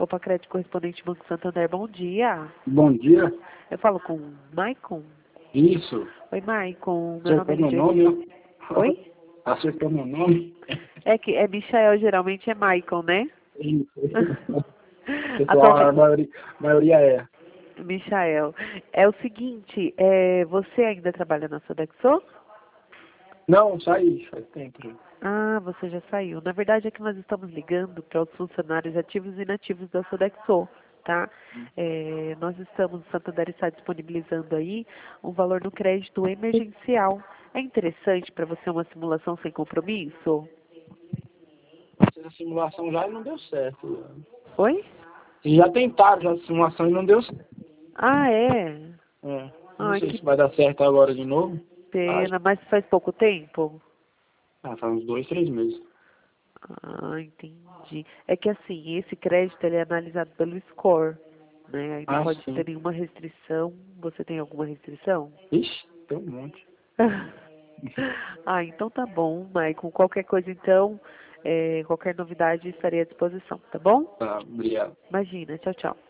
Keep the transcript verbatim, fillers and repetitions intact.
Copa Crédito Correspondente Banco Santander, bom dia. Bom dia. Eu falo com o Maicon? Isso. Oi, Maicon. Meu nome Acertou é meu Lidiane. nome? Oi? Acertou meu nome? É que é Michael, geralmente é Maicon, né? Isso. Pessoal, a Atualmente, maioria, a maioria é. Michael, é o seguinte, é, você ainda trabalha na Sodexo? Não, saí, faz tempo já. Ah, você já saiu. Na verdade é que nós estamos ligando para os funcionários ativos e inativos da Sodexo, tá? É, nós estamos, o Santander está disponibilizando aí um valor no crédito emergencial. É interessante para você uma simulação sem compromisso? Essa simulação já não deu certo. Oi? Vocês já tentaram já a simulação e não deu certo. Ah, é? É. Não Ai, sei que se vai dar certo agora de novo. Acho. pena, mas faz pouco tempo? Ah, faz uns dois, três meses. Ah, entendi. É que assim, esse crédito ele é analisado pelo score, né? Aí não Ah, pode sim. ter nenhuma restrição. Você tem alguma restrição? Ixi, tem um monte. Ah, então tá bom, Maicon. Qualquer coisa então, é, qualquer novidade estarei à disposição, tá bom? Tá, obrigado. Imagina, tchau, tchau.